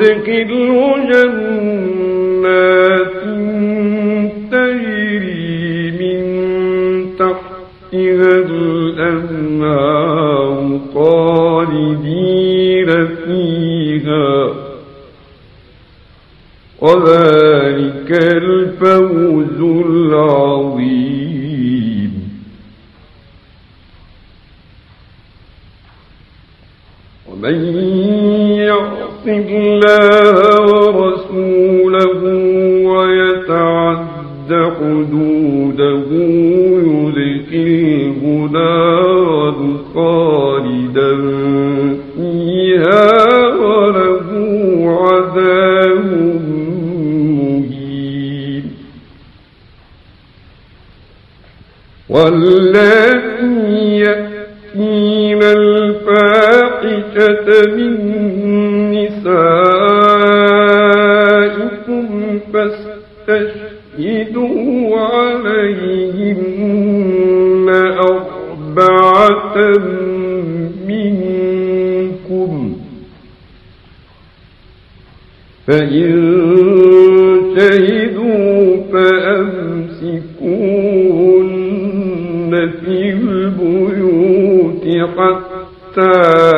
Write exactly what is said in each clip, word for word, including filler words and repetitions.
يدخله جنات تجري من تحتها الأنهار خالدين فيها وذلك الفوز العظيم. ومن يعص الله ورسوله ويتعد حدوده يدخله نارا خالدا فيها وله عذاب مهين. واللاتي يأتين الفاحشة من نسائكم فاستشهدوا عليهن أربعة منكم فإن شهدوا فأمسكوهن في البيوت حتى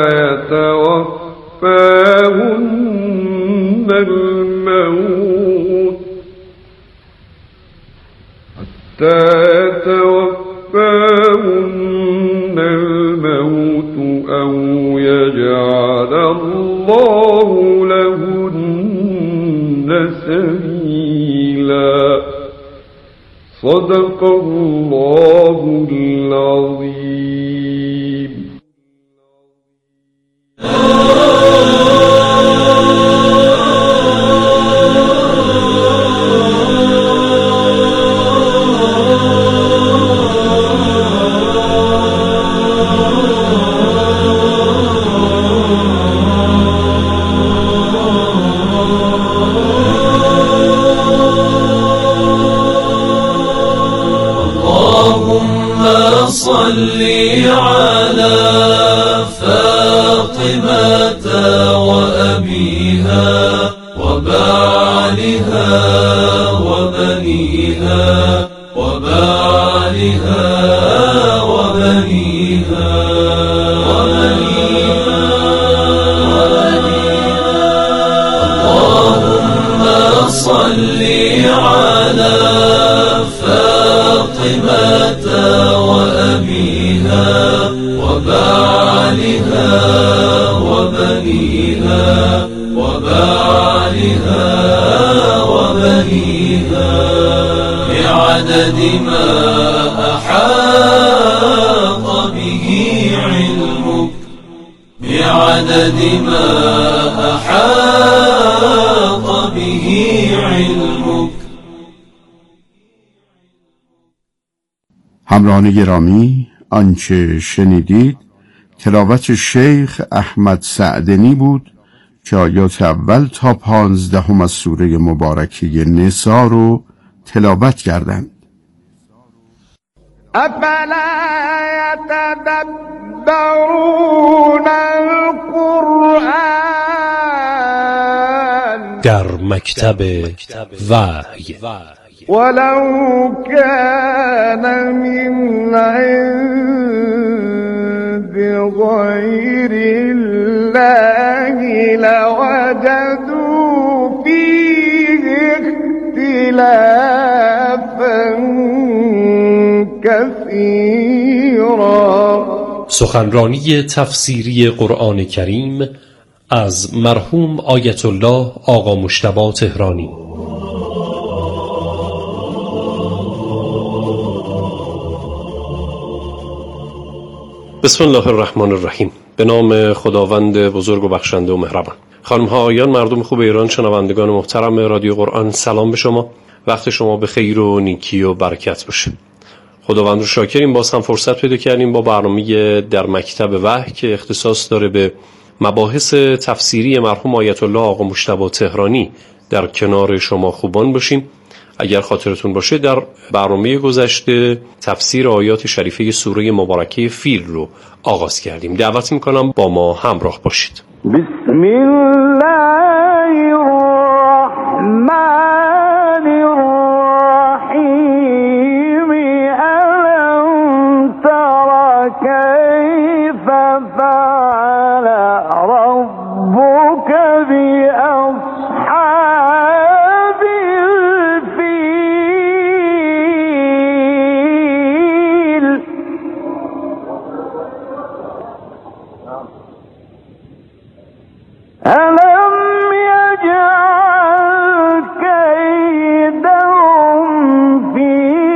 يتوفاهن الموت حتى يتوفاهن الموت أو يجعل الله لهن سبيلا. صدق الله العظيم. صل على فاطمة وأبيها وبعلها وبنيها وبعلها وبنيها وبنيها اللهم صل على فاطمة وأبيها وبعلها وبنيها وبعلها وبنيها بعدد ما أحاط به علمك بعدد ما أحاط به علمك. همراهان گرامی، آنچه شنیدید تلاوت شیخ احمد سعدنی بود که آیات اول تا پانزدهم از سوره مبارکه نساء رو تلاوت کردند. افلا یتدبرون القرآن در مکتب وحی ولو كان من عند غير الله لوجدوا فيه اختلافا كثيرا. سخنرانی تفسیری قرآن کریم از مرحوم آیت الله آقا مجتبی تهرانی. بسم الله الرحمن الرحیم. به نام خداوند بزرگ و بخشنده و مهربان. خانم ها آقایان، مردم خوب ایران، شنوندگان محترم رادیو قرآن، سلام به شما. وقت شما به خیر و نیکی و برکت باشه. خداوند رو شاکریم، باز هم فرصت پیدا کردیم با برنامه در مکتب وحی که اختصاص داره به مباحث تفسیری مرحوم آیت الله آقا مجتبی تهرانی در کنار شما خوبان باشیم. اگر خاطرتون باشه در برنامه گذشته تفسیر آیات شریفه سوره مبارکه فیل رو آغاز کردیم. دعوت میکنم با ما همراه باشید. بسم الله كيف فعل ربك بأصحاب الفيل ألم يجعل كيدهم في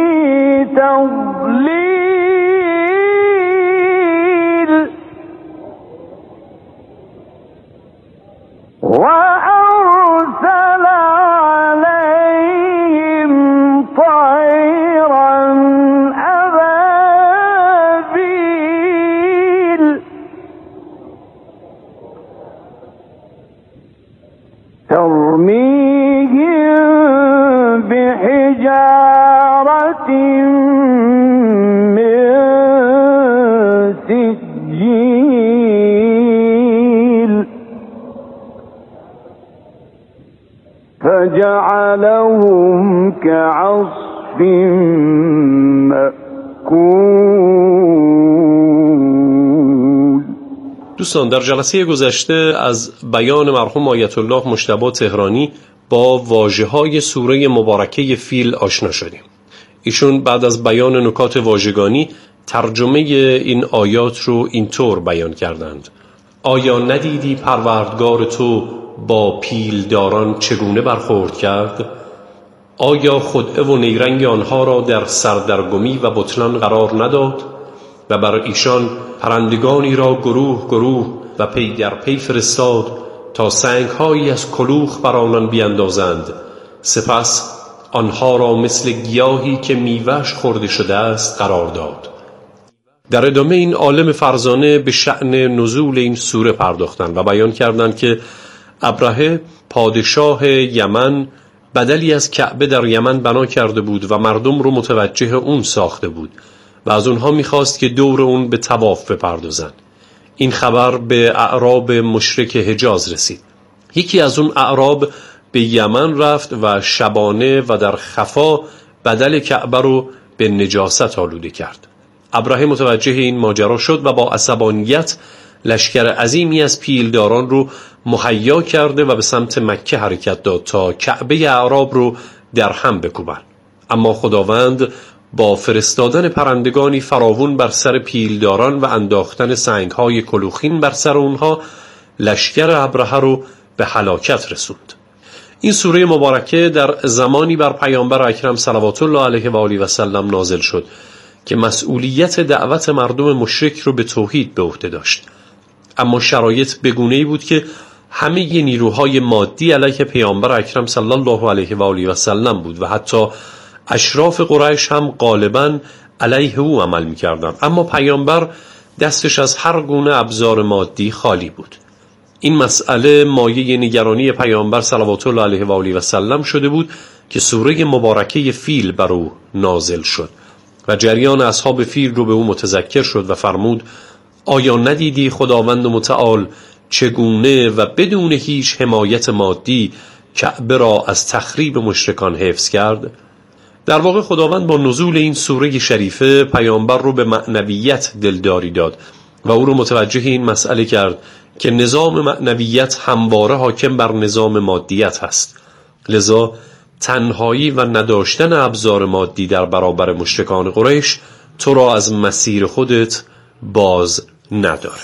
تضليل وأرسل عليهم طيرا أبابيل ترميهم بحجارة من سجيل فجعلهم كعصف مأكول. دوستان، در جلسه گذشته از بیان مرحوم آیت الله مجتبی تهرانی با واژه‌های سوره مبارکه فیل آشنا شدیم. ایشون بعد از بیان نکات واژگانی ترجمه این آیات رو اینطور بیان کردند: آیا ندیدی پروردگار تو با پیلداران چگونه برخورد کرد؟ آیا خدعه و نیرنگ آنها را در سردرگمی و بطلان قرار نداد و بر ایشان پرندگانی را گروه گروه و پی در پی فرستاد تا سنگ‌هایی از کلوخ بر آنان بیندازند، سپس آنها را مثل گیاهی که میوه‌اش خورده شده است قرار داد. در ادامه این عالم فرزانه به شأن نزول این سوره پرداختند و بیان کردند که ابرهه پادشاه یمن بدلی از کعبه در یمن بنا کرده بود و مردم رو متوجه اون ساخته بود و از اونها میخواست که دور اون به طواف بپردازن. این خبر به اعراب مشرک حجاز رسید. یکی از اون اعراب به یمن رفت و شبانه و در خفا بدل کعبه رو به نجاست آلوده کرد. ابرهه متوجه این ماجرا شد و با عصبانیت لشکر عظیمی از پیلداران رو مهیا کرده و به سمت مکه حرکت داد تا کعبه اعراب رو در هم بکوبن. اما خداوند با فرستادن پرندگانی فراوون بر سر پیلداران و انداختن سنگ‌های کلوخین بر سر اونها لشکر ابرهه رو به هلاکت رسوند. این سوره مبارکه در زمانی بر پیامبر اکرم صلوات الله علیه و آله و سلم نازل شد که مسئولیت دعوت مردم مشرک رو به توحید به عهده داشت. اما شرایط بگونه‌ای بود که همه نیروهای مادی علیه پیامبر اکرم صلی الله علیه و آله و سلم بود و حتی اشراف قریش هم غالباً علیه او عمل می‌کردند. اما پیامبر دستش از هر گونه ابزار مادی خالی بود. این مسئله مایه نگرانی پیامبر صلوات الله علیه و آله و سلم شده بود که سوره مبارکه فیل بر او نازل شد و جریان اصحاب فیل رو به او متذکر شد و فرمود: آیا ندیدی خداوند متعال چگونه و بدون هیچ حمایت مادی کعبه را از تخریب مشرکان حفظ کرد؟ در واقع خداوند با نزول این سوره شریفه پیامبر رو به معنویت دلداری داد و او رو متوجه این مسئله کرد که نظام معنویت همواره حاکم بر نظام مادیت هست. لذا تنهایی و نداشتن ابزار مادی در برابر مشرکان قریش تو را از مسیر خودت باز نداره.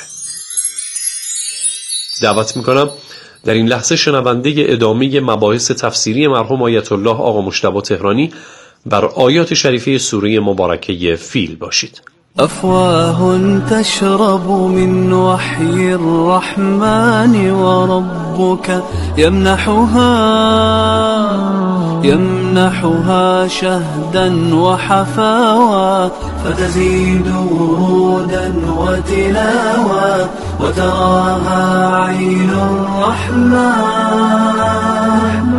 دعوت میکنم در این لحظه شنونده ادامه مباحث تفسیری مرحوم آیت الله آقا مجتبی تهرانی بر آیات شریفه سوره مبارکه فیل باشید. أفواه تشرب من وحي الرحمن وربك يمنحها يمنحها شهدا وحفاوى فتزيد ورودا وتلاوى وتراها عين الرحمن.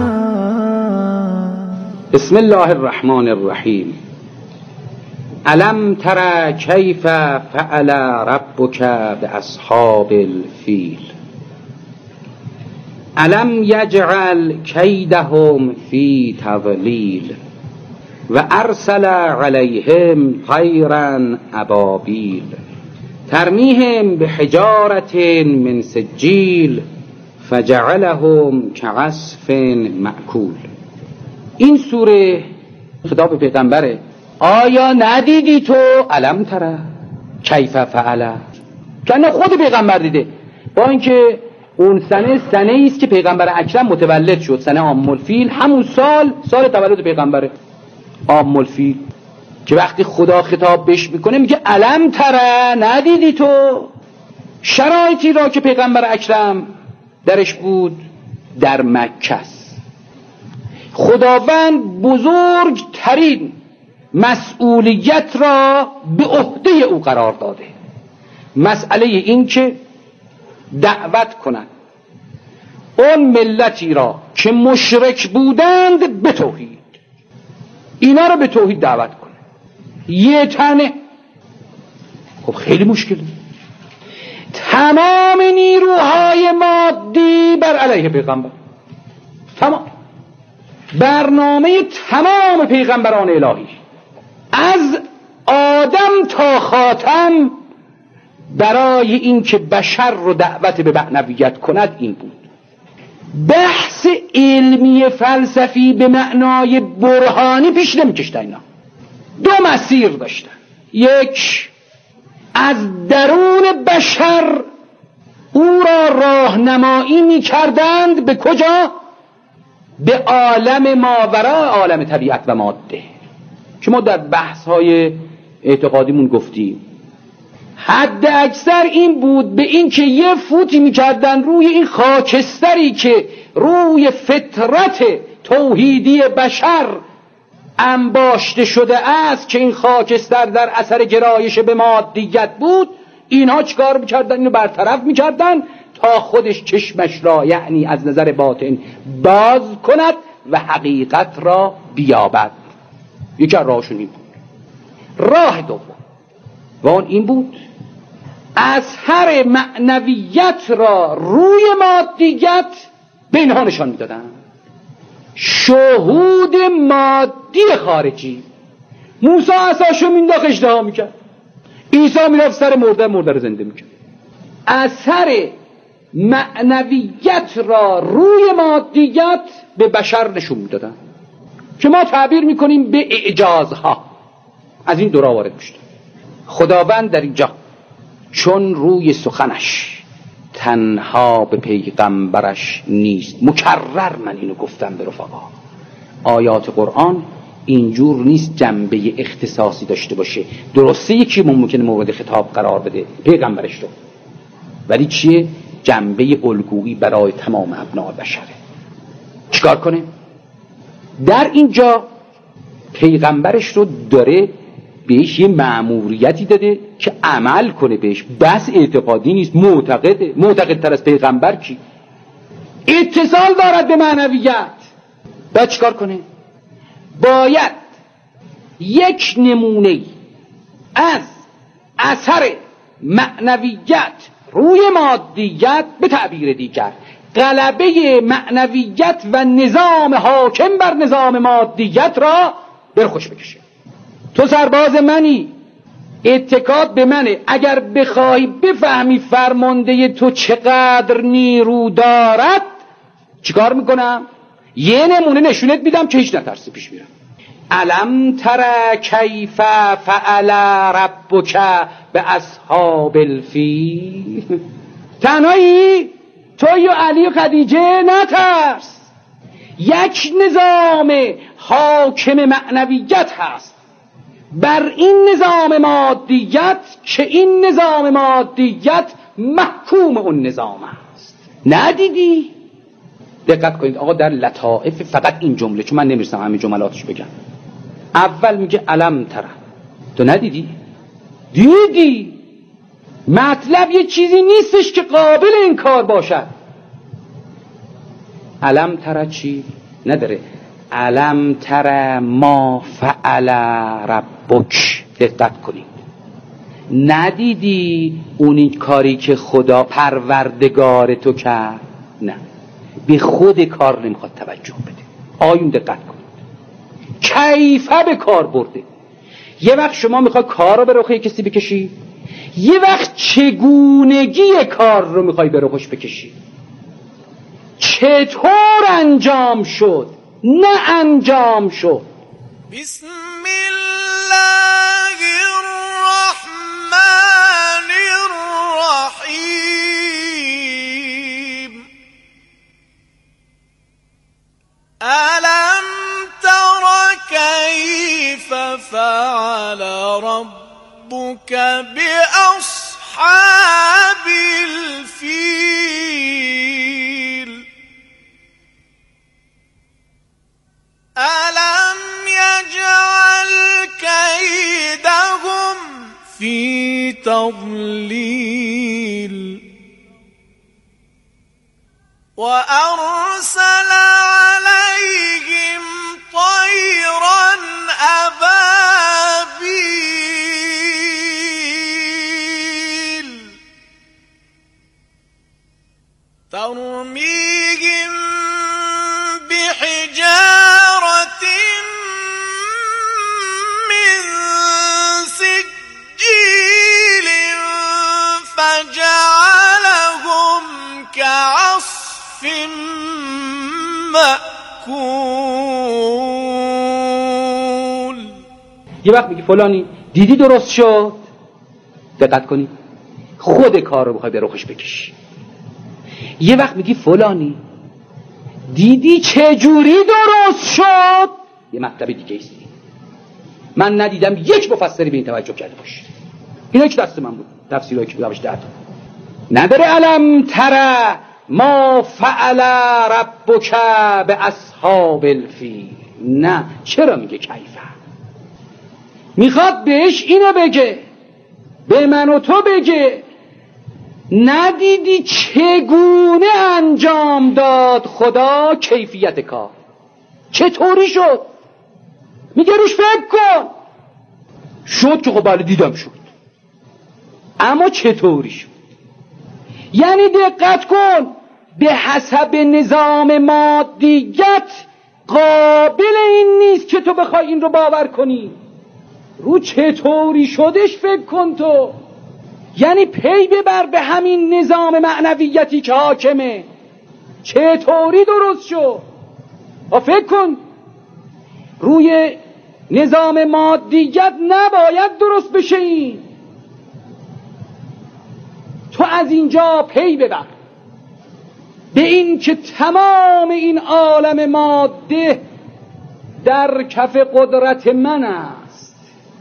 بسم الله الرحمن الرحیم. الم تر کیف فعل ربک باصحاب الفیل الم یجعل کیدهم فی تضلیل و ارسل علیهم طیرا ابابیل ترمیهم به حجارت من سجیل فجعلهم کعصف مأکول. این سوره خطاب پیغمبره. آیا ندیدی تو الم تره کیف فعل؟ کنه خود پیغمبر دیده، با اینکه اون سنه سنه ایست که پیغمبر اکرم متولد شد، سنه عام الفیل، همون سال سال تولد پیغمبره عام الفیل، که وقتی خدا خطاب بهش میکنه میگه الم تره، ندیدی تو شرایطی را که پیغمبر اکرم درش بود در مکه است. خداوند بزرگترین مسئولیت را به عهده او قرار داده، مسئله این که دعوت کنند اون ملتی را که مشرک بودند به توحید، اینا را به توحید دعوت کنه. یه تنه خب خیلی مشکله. تمام نیروهای مادی بر علیه پیغمبر، تمام برنامه تمام پیغمبران الهی از آدم تا خاتم برای این که بشر رو دعوت به معنویت کند این بود. بحث علمی فلسفی به معنای برهانی پیش نمیکشتن. اینا دو مسیر داشتن، یک از درون بشر او را راهنمایی میکردند به کجا؟ به عالم ماوراء عالم طبیعت و ماده، که ما در بحث های اعتقادیمون گفتیم حد اکثر این بود به این که یه فوتی میکردن روی این خاکستری که روی فطرت توحیدی بشر انباشته شده است، که این خاکستر در اثر گرایش به مادیت بود. اینها چیکار میکردن؟ اینو برطرف میکردن تا خودش چشمش را یعنی از نظر باطن باز کند و حقیقت را بیابد. یکی از راهشون این بود. راه دوم و اون این بود اثر معنویت را روی مادیت به اینها نشان میدادن. شهود مادی خارجی، موسی عصاشو مینداخت اژدها میکرد، عیسی میرفت سر مرده مرده رو زنده میکرد. اثر معنویت را روی مادیت به بشر نشون میدادن که ما تعبیر میکنیم به اعجازها. از این دورا وارد میشد. خداوند در اینجا چون روی سخنش تنها به پیغمبرش نیست، مکرر من اینو گفتم به رفقا، آیات قرآن اینجور نیست جنبه اختصاصی داشته باشه. درسته یکی ممکنه مورد خطاب قرار بده پیغمبرش رو، ولی چیه؟ جنبه الگویی برای تمام ابناء بشره. چیکار کنه؟ در اینجا پیغمبرش رو داره بهش یه مأموریتی داده که عمل کنه بهش، بس اعتقادی نیست، معتقده. معتقدتر از پیغمبر کی؟ اتصال دارد به معنویت. باید چیکار کنه؟ باید یک نمونه از اثر معنویت روی مادیت، به تعبیر دیگر غلبه معنویت و نظام حاکم بر نظام مادیت را برخوش بکشه. تو سرباز منی، اتکاد به منه. اگر بخوای بفهمی فرمانده تو چقدر نیرو دارد، چیکار میکنم؟ یه نمونه نشونت میدم که هیچ نترسی پیش میرم. الم تر کیف فعل ربک باصحاب الفیل. تنهایی تو یا علی و خدیجه؟ نترس. یک نظام حاکم معنویت هست بر این نظام مادیت که این نظام مادیت محکوم اون نظام است. ندیدی؟ دقت کنید آقا در لطائف فقط این جمله، چون من نمیرسم همین جملاتش بگم. اول میگه الم تره، تو ندیدی؟ دیدی. مطلب یه چیزی نیستش که قابل انکار باشد. الم تره چی؟ نداره. الم تره ما فعل ربک. دقت کنید، ندیدی اونی کاری که خدا پروردگار تو کرد؟ نه، به خود کار نمیخواد توجه بده. آیون دقت کنید، کیفه به کار برده. یه وقت شما میخواد کار رو به رخ کسی بکشی، یه وقت چگونگی کار رو میخوای به روش بکشی، چطور انجام شد نه انجام شد. بسم الله الرحمن الرحیم الم تر کیف فعل ربک باصحاب الفیل ألم يجعل كيدهم في تضليل وأرسل عليهم طيرا أبابيل ترميهم بحجارة من سجيل فجعلهم كعصف مأكول. یه وقت میگی فلانی دیدی درست شد، دقت کنی خود کار رو بخوای به رخش بکشی. یه وقت میگی فلانی دیدی چه جوری درست شد، یه مطلب دیگه است. من ندیدم یک مفسری به این توجه کرده باشه. اینا که دست من بود، تفسیرایی که بودمش ده تا نداره. علم تر ما فعل ربک به اصحاب الفیل. نه، چرا میگه کیفه؟ میخواد بهش اینو بگه، به من و تو بگه ندیدی چگونه انجام داد خدا کیفیت کار، چطوری شد. میگه روش فکر کن. شد که خب بله دیدم شد، اما چطوری شد؟ یعنی دقت کن، به حسب نظام مادیت قابل این نیست که تو بخوای این رو باور کنی. رو چطوری شدش فکر کن تو، یعنی پی ببر به همین نظام معنویتی که حاکمه، چطوری درست شد. و فکر کن روی نظام مادیت نباید درست بشه این. تو از اینجا پی ببر به این که تمام این عالم ماده در کف قدرت من است،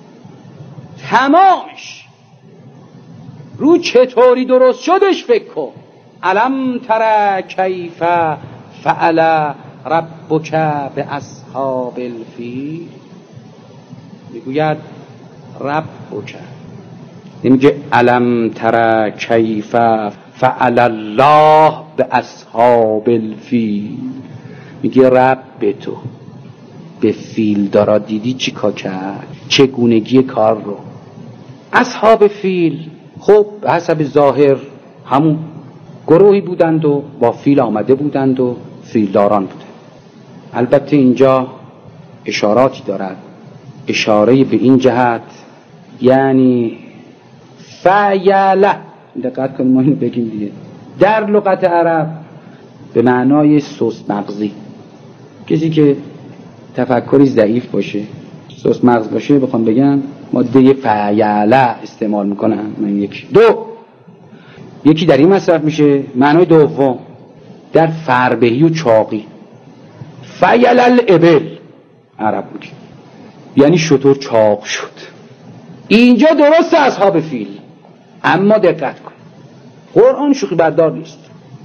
تمامش. رو چطوری درست شدش فکر کن. الم تر کیف فعل ربک به اصحاب الفیل. میگوید ربک، نمیگه الم تر کیف فعل الله به اصحاب الفیل. میگه رب تو به فیل دارا دیدی چی کار کرد، چگونگی کار رو. اصحاب فیل خب حسب ظاهر همون گروهی بودند و با فیل آمده بودند و فیلداران بودند. البته اینجا اشاراتی دارد، اشاره به این جهت یعنی فعیله، دقت کنیم ما این بگیم دیگه، در لغت عرب به معنای سست مغزی. کسی که تفکری ضعیف باشه، سست مغز باشه، بخوام بگم ماده فعیله استعمال میکنن. من یک دو یکی در این مصرف میشه، معنای دوم در فربهی و چاقی. فعیل الابل عرب بود، یعنی شطور چاق شد. اینجا درست اصحاب فیل، اما دقت کن قرآن شوخی بردار نیست.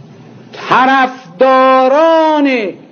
طرفداران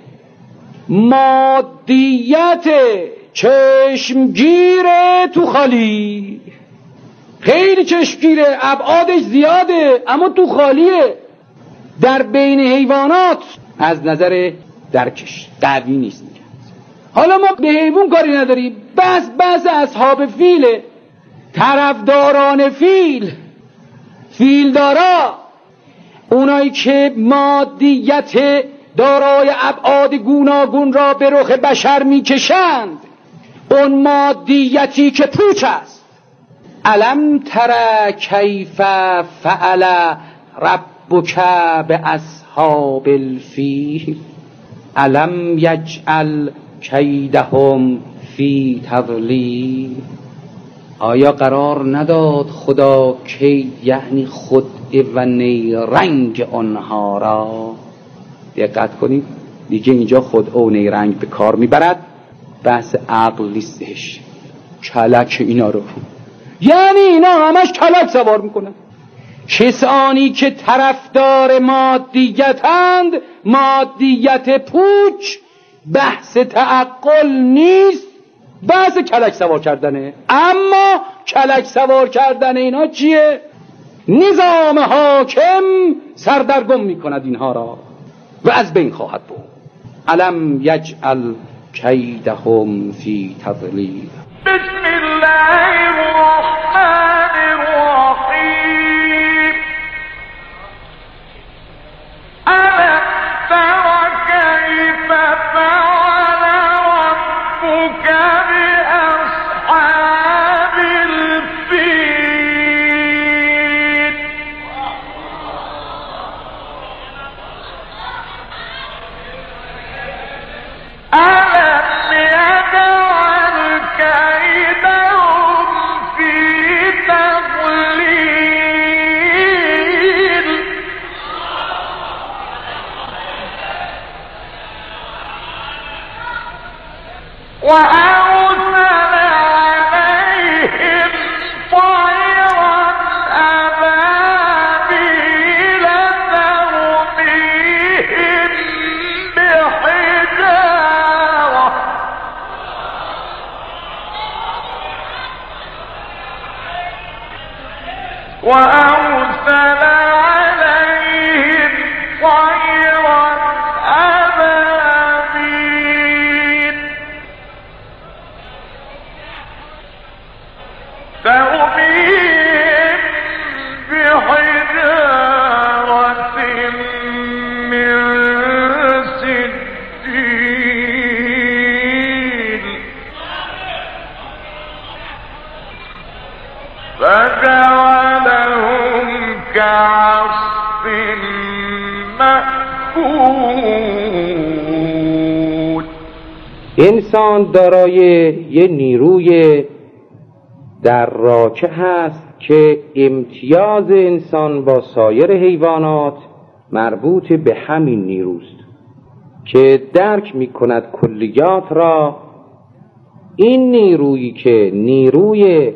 مادیت چشمگیر تو خالی، خیلی چشمگیره، ابعادش زیاده اما تو خالیه، در بین حیوانات از نظر درکش قوی نیست. میگن حالا ما به حیوان کاری نداریم، بس بس اصحاب فیله، طرفداران فیل، فیلدارا، اونایی که مادیت دارای ابعاد گوناگون را به رخ بشر میکشند، اون مادیتی که پوچ است، الم تر کیف فعل ربک باصحاب الفیل الم یجعل کیدهم فی تضلیل. آیا قرار نداد خدا کید یعنی خدعه و نیرنگ آنها را؟ دقت کنید دیگه اینجا خدعه و نیرنگ به کار میبرد، بحث عقل نیستش. کلک اینا رو، یعنی اینا همش کلک سوار میکنن. کسانی که طرفدار مادیتند، مادیت پوچ، بحث تعقل نیست، بحث کلک سوار کردنه. اما کلک سوار کردن اینا چیه؟ نظام حاکم سردرگم میکند اینها را و از بین خواهد بود. الم یجعل کیدهم فی تضلیل. بسم الله الرحمن الرحیم. الم تر کیف فعل ربک باصحاب الفیل. الم یجعل کیدهم فی تضلیل. وأرسل عليهم طيرا أبابيل ترميهم بحجارة وأرسل عليهم طيرا أبابيل ترميهم بحجارة من سجيل فجعلهم كعصف مأكول. انسان دارای یه نیروی در راکه هست که امتیاز انسان با سایر حیوانات مربوط به همین نیروست که درک می کند کلیات را. این نیرویی که نیروی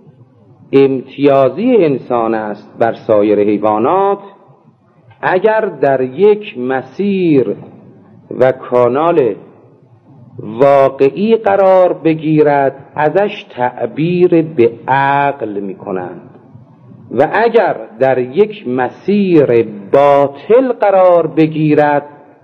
امتیازی انسان است بر سایر حیوانات، اگر در یک مسیر و کانال واقعی قرار بگیرد ازش تعبیر به عقل می کنند و اگر در یک مسیر باطل قرار بگیرد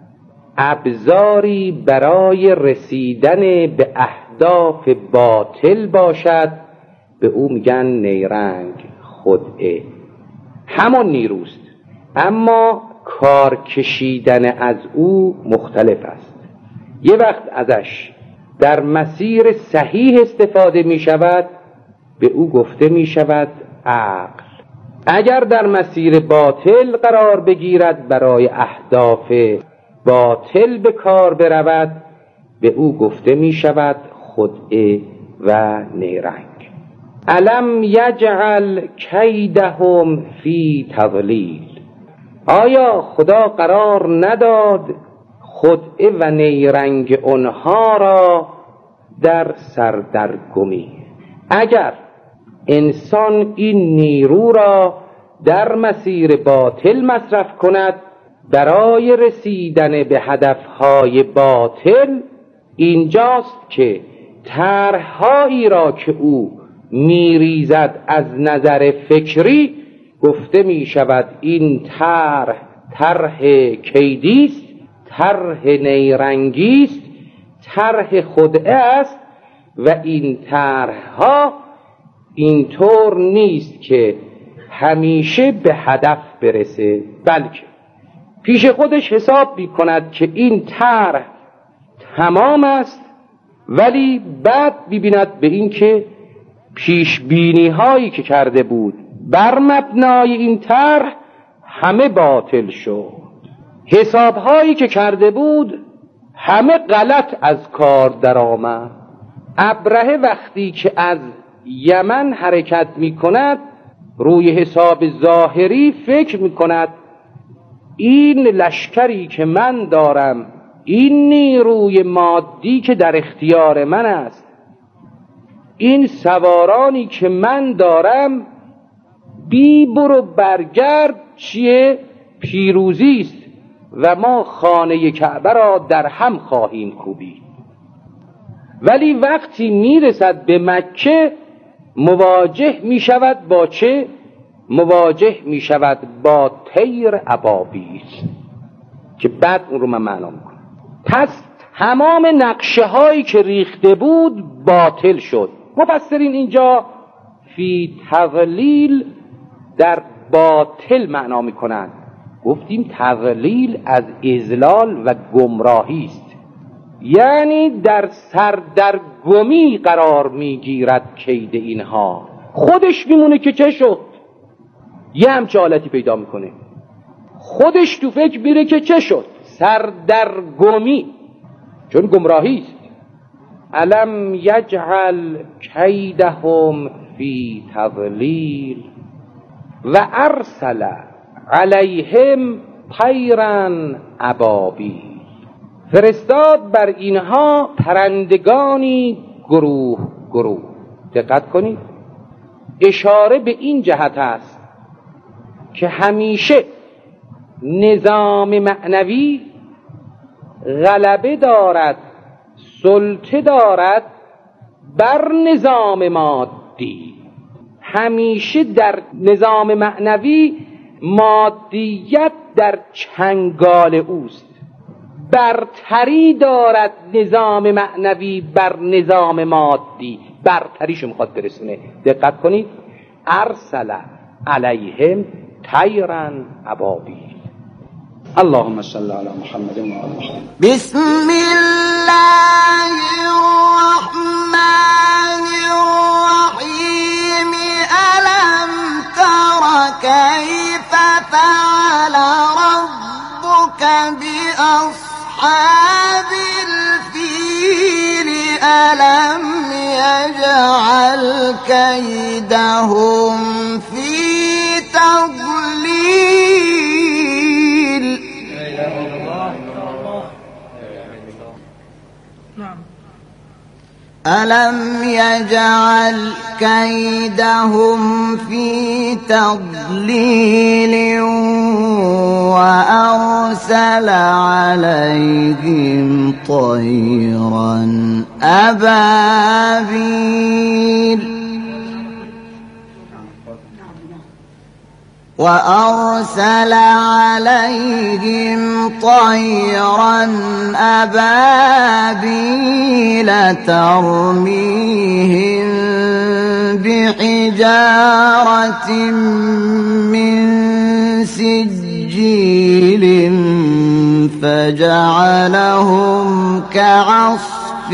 ابزاری برای رسیدن به اهداف باطل باشد، به او میگن نیرنگ، خدعه. همان نیروست اما کار کشیدن از او مختلف است. یه وقت ازش در مسیر صحیح استفاده می شود، به او گفته می شود عقل. اگر در مسیر باطل قرار بگیرد، برای اهداف باطل به کار برود، به او گفته می شود خدعه و نیرنگ. الم یجعل کیدهم فی تضلیل. آیا خدا قرار نداد خدعه و نیرنگ آنها را در سردرگمی؟ اگر انسان این نیرو را در مسیر باطل مصرف کند برای رسیدن به هدفهای باطل، اینجاست که طرح‌هایی را که او میریزد از نظر فکری گفته می شود این طرح طرح کیدیست، طرح نیرنگیست، طرح خدعه است و این طرح‌ها اینطور نیست که همیشه به هدف برسه، بلکه پیش خودش حساب می کند که این طرح تمام است، ولی بعد ببیند به این که پیش بینی هایی که کرده بود بر مبنای این طرح همه باطل شد. حساب هایی که کرده بود همه غلط از کار در آمد. ابرهه وقتی که از یمن حرکت می کند روی حساب ظاهری فکر می کند این لشکری که من دارم، این نیروی مادی که در اختیار من است، این سوارانی که من دارم، بی برو برگرد چیه؟ پیروزی است و ما خانه کعبه را در هم خواهیم کوبید. ولی وقتی میرسد به مکه مواجه میشود با چه؟ مواجه میشود با طیر ابابیل که بعد اون رو من معنا میکنم. پس تمام نقشه هایی که ریخته بود باطل شد. مفسرین اینجا فی تضلیل در باطل معنا میکنند. گفتیم تضلیل از اضلال و گمراهی است، یعنی در سردرگمی قرار میگیرد کید اینها. خودش میمونه که چه شد، یه همچه حالتی پیدا میکنه، خودش تو فکر میره که چه شد، سردرگمی، چون گمراهی است. الم یجعل کیدهم فی تضلیل و ارسل علیهم طیرا ابابیل، فرستاد بر اینها پرندگانی گروه گروه. دقت کنید، اشاره به این جهت است که همیشه نظام معنوی غلبه دارد، سلطه دارد بر نظام مادی. همیشه در نظام معنوی مادیت در چنگال اوست، برتری دارد نظام معنوی بر نظام مادی، برتریشو میخواد برسونه. دقت کنید، ارسل علیهم طیرا ابابیل. اللهم صل علی محمد و آل محمد. بسم الله الرحمن الرحیم. الم تر کیف فعل ربک باصحاب الفیل. الم یجعل کیدهم فی تضلیل. ألم يجعل كيدهم في تضليل وأرسل عليهم طيرا أبابيل وأرسل عليهم طيرا أبابيل ترميهم بحجارة من سجيل فجعلهم كعصف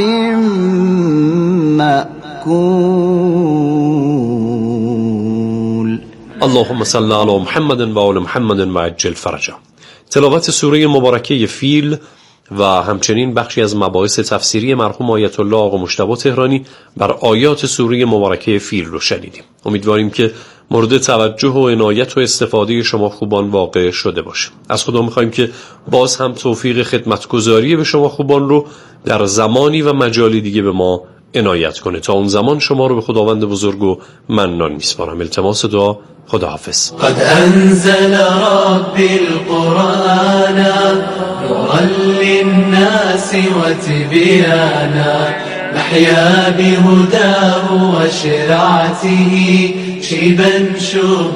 مأكول. اللهم صل علی محمد و آل محمد و عجل فرجا. تلاوت سوره مبارکه فیل و همچنین بخشی از مباحث تفسیری مرحوم آیت الله آقا مجتبی تهرانی بر آیات سوره مبارکه فیل رو شنیدیم. امیدواریم که مورد توجه و عنایت و استفاده شما خوبان واقع شده باشه. از خدا می‌خوایم که باز هم توفیق خدمتگزاری به شما خوبان رو در زمانی و مجالی دیگه به ما عنایت کنه. تا اون زمان شما رو به خداوند بزرگ و منان میسپارم. التماس دعا. خداحافظ. قد انزل ربي القرآن نورا للناس وتبيانا نحيا بهداه وشرعته شيبا شوقا